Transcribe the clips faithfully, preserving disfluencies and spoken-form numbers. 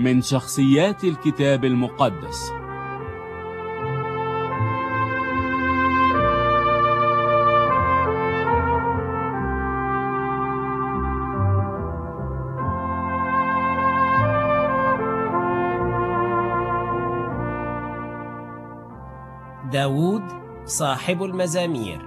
من شخصيات الكتاب المقدس. داود صاحب المزامير.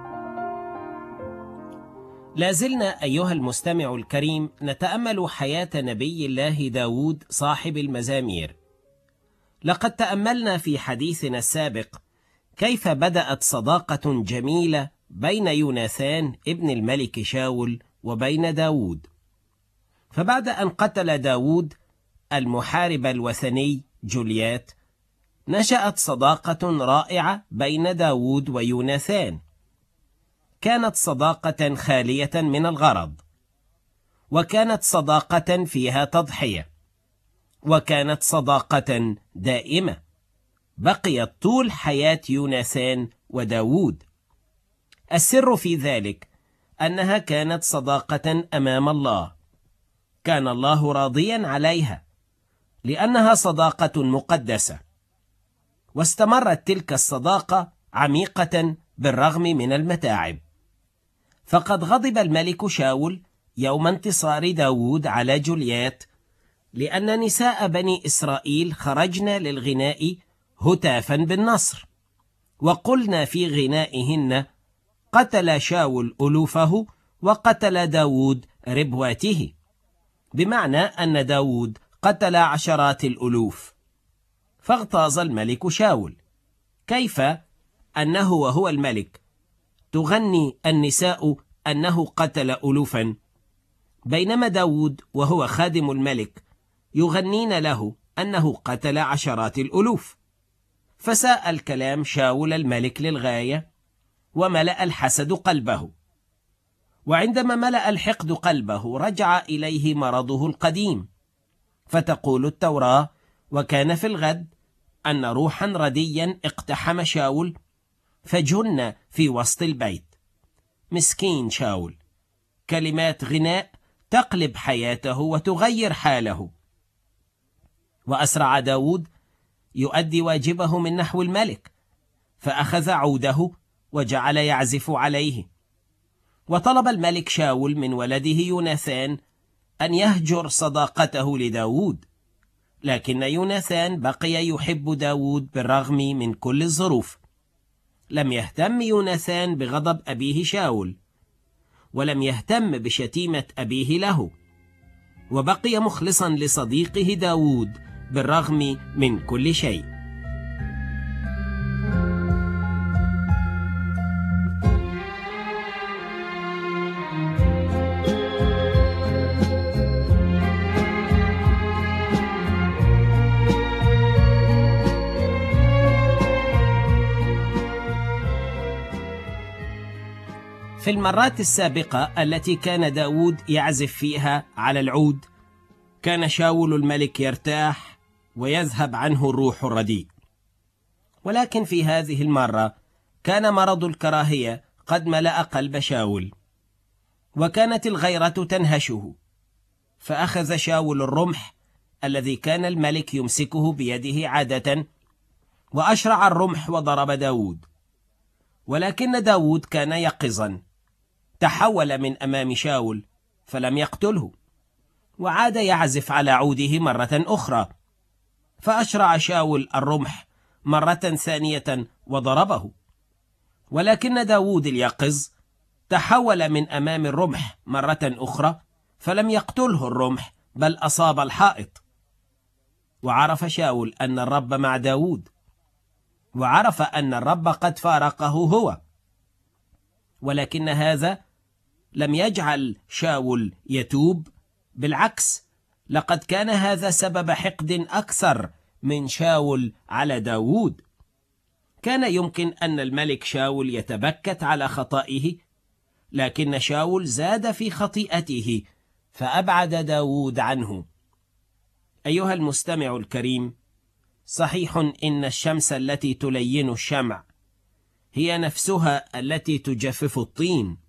لازلنا أيها المستمع الكريم نتأمل حياة نبي الله داود صاحب المزامير. لقد تأملنا في حديثنا السابق كيف بدأت صداقة جميلة بين يوناثان ابن الملك شاول وبين داود. فبعد أن قتل داود المحارب الوثني جوليات، نشأت صداقة رائعة بين داود ويوناثان. كانت صداقة خالية من الغرض، وكانت صداقة فيها تضحية، وكانت صداقة دائمة بقيت طول حياة يوناثان وداود. السر في ذلك أنها كانت صداقة أمام الله، كان الله راضيا عليها لأنها صداقة مقدسة. واستمرت تلك الصداقة عميقة بالرغم من المتاعب. فقد غضب الملك شاول يوم انتصار داود على جوليات، لأن نساء بني إسرائيل خرجن للغناء هتافا بالنصر، وقلنا في غنائهن: قتل شاول ألوفه وقتل داود ربواته، بمعنى أن داود قتل عشرات الألوف. فاغتاظ الملك شاول: كيف أنه وهو الملك تغني النساء أنه قتل ألوفا، بينما داود وهو خادم الملك يغنين له أنه قتل عشرات الألوف؟ فساء الكلام شاول الملك للغاية، وملأ الحسد قلبه. وعندما ملأ الحقد قلبه رجع إليه مرضه القديم. فتقول التوراة: وكان في الغد أن روحا رديا اقتحم شاول فجن في وسط البيت. مسكين شاول، كلمات غناء تقلب حياته وتغير حاله. وأسرع داود يؤدي واجبه من نحو الملك، فأخذ عوده وجعل يعزف عليه. وطلب الملك شاول من ولده يوناثان أن يهجر صداقته لداود، لكن يوناثان بقي يحب داود بالرغم من كل الظروف. لم يهتم يوناثان بغضب أبيه شاول، ولم يهتم بشتيمة أبيه له، وبقي مخلصا لصديقه داود بالرغم من كل شيء. في المرات السابقة التي كان داود يعزف فيها على العود، كان شاول الملك يرتاح ويذهب عنه الروح الرديء. ولكن في هذه المرة كان مرض الكراهية قد ملأ قلب شاول، وكانت الغيرة تنهشه. فأخذ شاول الرمح الذي كان الملك يمسكه بيده عادة، وأشرع الرمح وضرب داود. ولكن داود كان يقظا، تحول من أمام شاول فلم يقتله، وعاد يعزف على عوده مرة أخرى. فأشرع شاول الرمح مرة ثانية وضربه، ولكن داود اليقظ تحول من أمام الرمح مرة أخرى فلم يقتله الرمح، بل أصاب الحائط. وعرف شاول أن الرب مع داود، وعرف أن الرب قد فارقه هو. ولكن هذا لم يجعل شاول يتوب، بالعكس، لقد كان هذا سبب حقد أكثر من شاول على داود. كان يمكن أن الملك شاول يتبكت على خطئه، لكن شاول زاد في خطيئته فأبعد داود عنه. أيها المستمع الكريم، صحيح إن الشمس التي تلين الشمع هي نفسها التي تجفف الطين.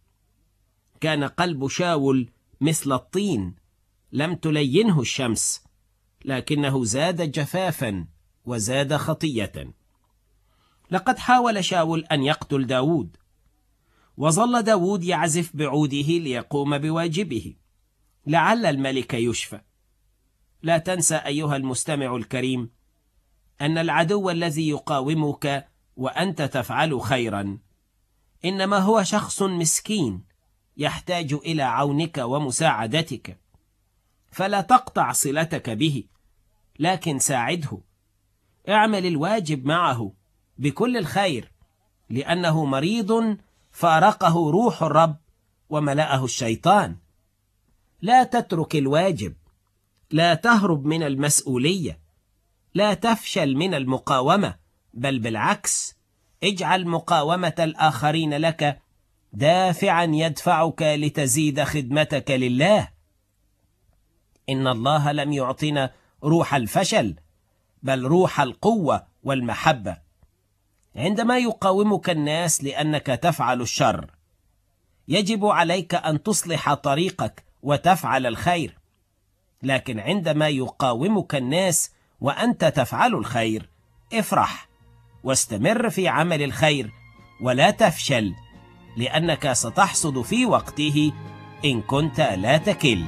كان قلب شاول مثل الطين، لم تلينه الشمس، لكنه زاد جفافا وزاد خطية. لقد حاول شاول أن يقتل داود، وظل داود يعزف بعوده ليقوم بواجبه لعل الملك يشفى. لا تنسى أيها المستمع الكريم أن العدو الذي يقاومك وأنت تفعل خيرا إنما هو شخص مسكين يحتاج إلى عونك ومساعدتك، فلا تقطع صلتك به، لكن ساعده. اعمل الواجب معه بكل الخير، لأنه مريض فارقه روح الرب وملأه الشيطان. لا تترك الواجب، لا تهرب من المسؤولية، لا تفشل من المقاومة، بل بالعكس اجعل مقاومة الآخرين لك دافعا يدفعك لتزيد خدمتك لله. إن الله لم يعطنا روح الفشل، بل روح القوة والمحبة. عندما يقاومك الناس لأنك تفعل الشر، يجب عليك أن تصلح طريقك وتفعل الخير، لكن عندما يقاومك الناس وأنت تفعل الخير، افرح واستمر في عمل الخير ولا تفشل، لأنك ستحصد في وقته إن كنت لا تكل.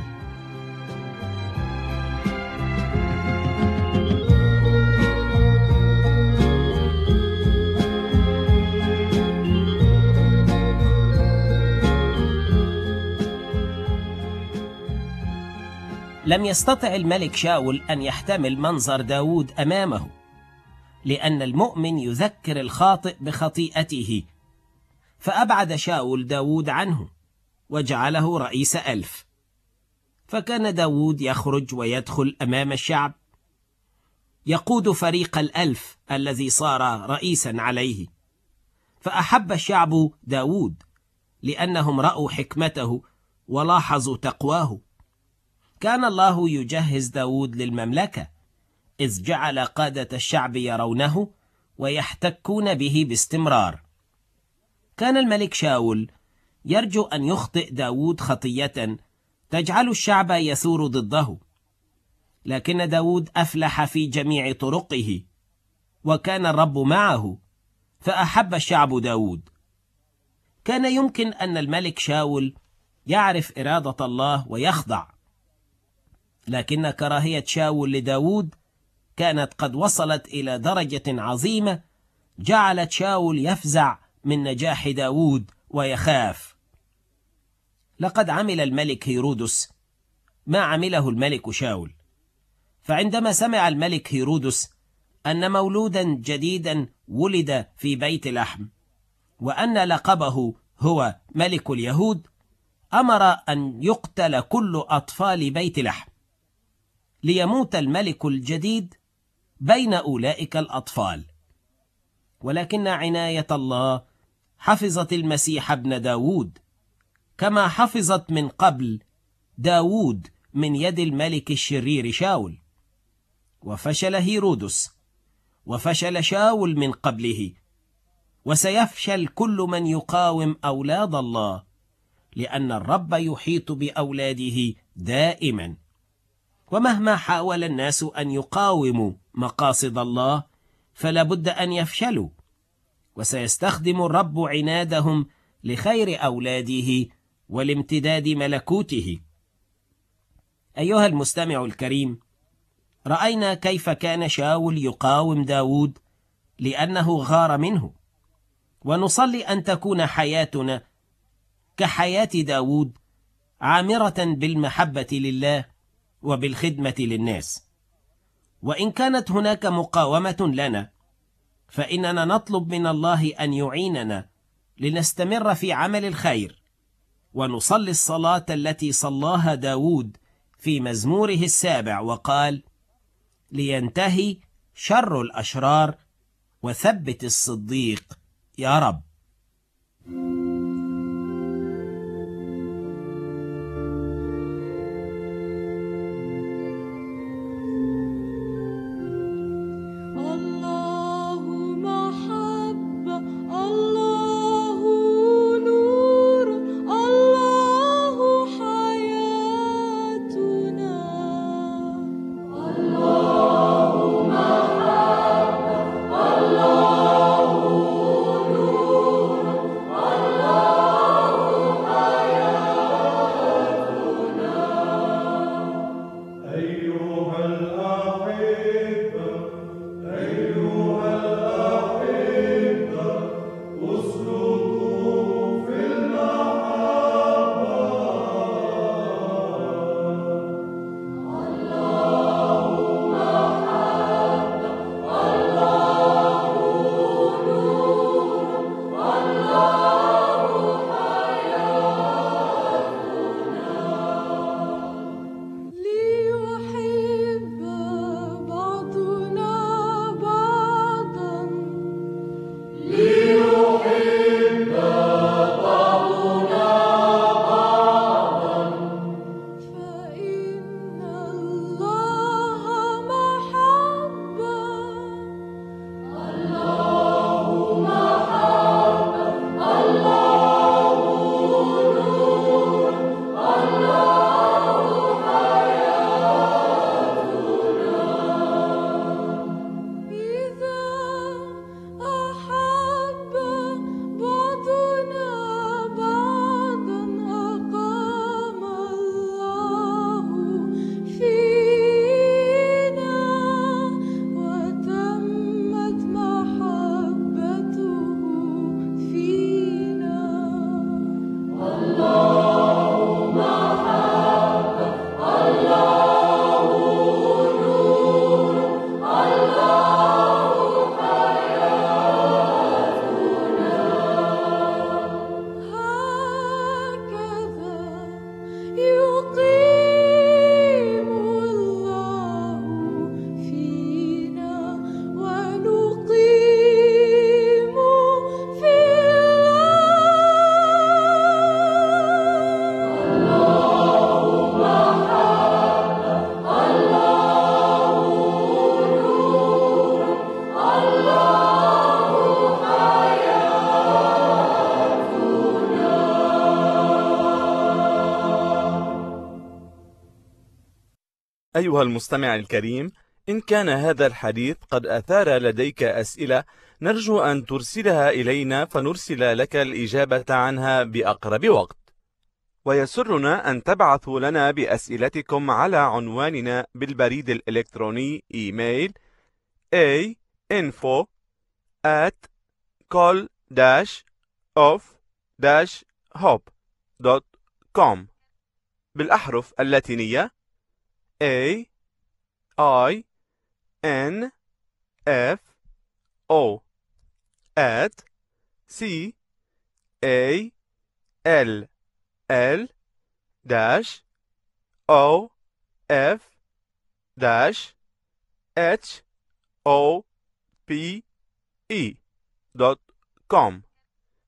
لم يستطع الملك شاول أن يحتمل منظر داود أمامه، لأن المؤمن يذكر الخاطئ بخطيئته، فأبعد شاول داود عنه وجعله رئيس ألف. فكان داود يخرج ويدخل أمام الشعب، يقود فريق الألف الذي صار رئيسا عليه. فأحب الشعب داود لأنهم رأوا حكمته ولاحظوا تقواه. كان الله يجهز داود للمملكة، إذ جعل قادة الشعب يرونه ويحتكون به باستمرار. كان الملك شاول يرجو أن يخطئ داود خطية تجعل الشعب يثور ضده، لكن داود أفلح في جميع طرقه، وكان الرب معه، فأحب الشعب داود. كان يمكن أن الملك شاول يعرف إرادة الله ويخضع، لكن كراهية شاول لداود كانت قد وصلت إلى درجة عظيمة جعلت شاول يفزع من نجاح داود ويخاف. لقد عمل الملك هيرودس ما عمله الملك شاول. فعندما سمع الملك هيرودس أن مولودا جديدا ولد في بيت لحم وأن لقبه هو ملك اليهود، أمر أن يقتل كل أطفال بيت لحم، ليموت الملك الجديد بين أولئك الأطفال. ولكن عناية الله حفظت المسيح ابن داود، كما حفظت من قبل داود من يد الملك الشرير شاول. وفشل هيرودس، وفشل شاول من قبله، وسيفشل كل من يقاوم أولاد الله، لأن الرب يحيط بأولاده دائما. ومهما حاول الناس أن يقاوموا مقاصد الله فلا بد أن يفشلوا، وسيستخدم الرب عنادهم لخير أولاده ولامتداد ملكوته. أيها المستمع الكريم، رأينا كيف كان شاول يقاوم داود لأنه غار منه، ونصلي أن تكون حياتنا كحياة داود، عامرة بالمحبة لله وبالخدمة للناس. وإن كانت هناك مقاومة لنا، فإننا نطلب من الله أن يعيننا لنستمر في عمل الخير، ونصلي الصلاة التي صلاها داود في مزموره السابع وقال: لينتهي شر الأشرار وثبت الصديق يا رب. الله أيها المستمع الكريم، إن كان هذا الحديث قد أثار لديك أسئلة، نرجو أن ترسلها إلينا فنرسل لك الإجابة عنها بأقرب وقت. ويسرنا أن تبعثوا لنا بأسئلتكم على عنواننا بالبريد الإلكتروني إيميل a info at col dash of dash hope دوت كوم بالأحرف اللاتينية A I N F O at C A L L dash O F dash H O P E دوت كوم.